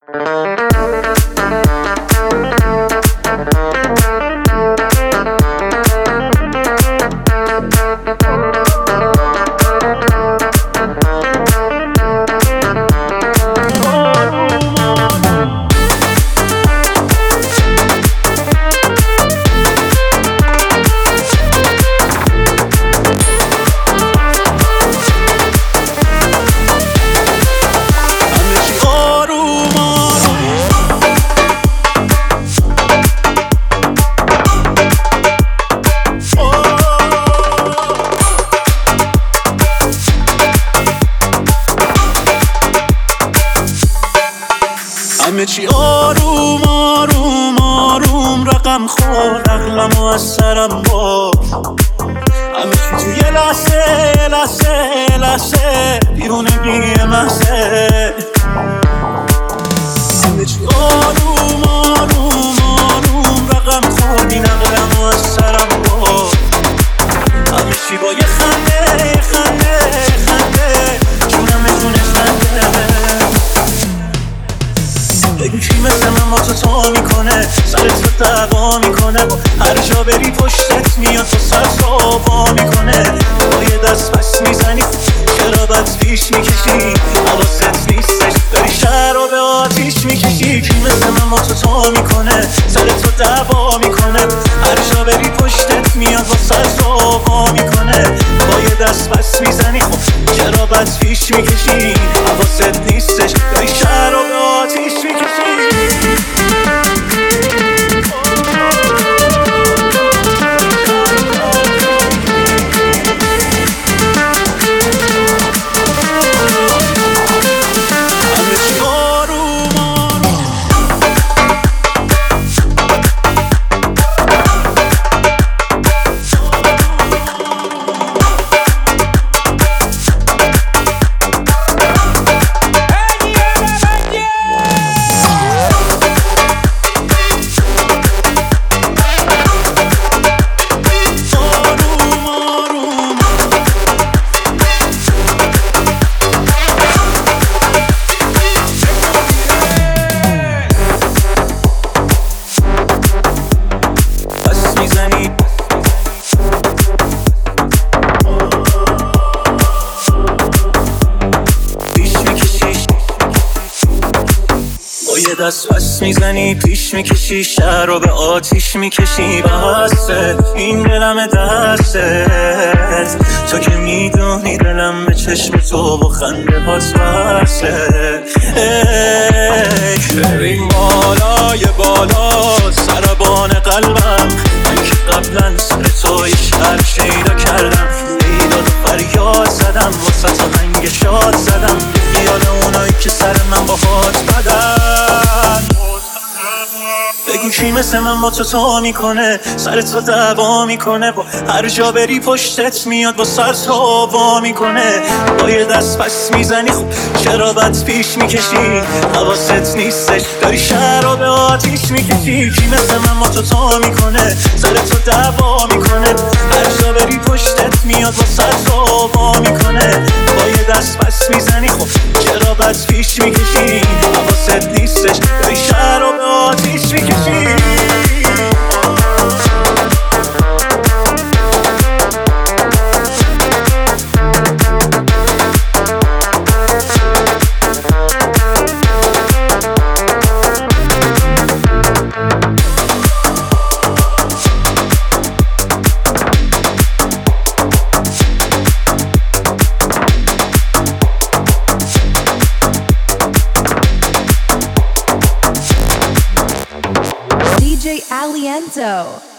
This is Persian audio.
همه چی آروم آروم آروم رقم خورد، عقلمو از سرم برد. همه چی توی لحظه لحظه لحظه دیوونگی محضه. همه چی آروم آروم آروم رقم خورد، این عقلمو از سرم برد. همه چی با یه خنده خنده خنده جونم خنده. بگو کی مثل من با تو میکنه، سرت رو دعوا میکنه، با هر جا بری پشتت میاد تو سر صابا میکنه. با یه دست پس میزنی چرا بد پیش میکشی، حواست نیستش داری شهر رو به آتیش میکشی. کی مثل من با تو میکنه، سرت رو دعوا میکنه، هر جا بری پشتت میاد با سر صابا میکنه. با یه دست پس میزنی خب چرا بد پیش میکشی، حواست نیستش داری شهر رو به آتیش میکشی. دست پس میزنی پیش میکشی، شهر رو به آتیش میکشی. بسته این دلم دستت، تو که میدونی دلم به چشم تو با خنده هاست وصله. بریم بالای بالا سربان قلبم، من که قبلا سر تو یه شهر شیدا کردم. ایداد و فریاد زدم واسه تو هنگ شاد زدم، خیال اونایی که سر من با هات بدن. بگو کی مثل من با تو میکنه، سرت رو دعوا میکنه، با هر جا بری پشتت میاد با سر صابا میکنه. با یه دست پس میزنی خب چرا بد پیش میکشی، حواست نیستش داری شهر رو به آتیش میکشی. کی مثل من با تو میکنه، سرت رو دعوا میکنه، هر جا بری پشتت میاد با سر صابا میکنه. با یه دست پس میزنی خب چرا بد پیش میکشی، حواست نیستش داری شهر رو به آتیش میکشی. DJ Aliento.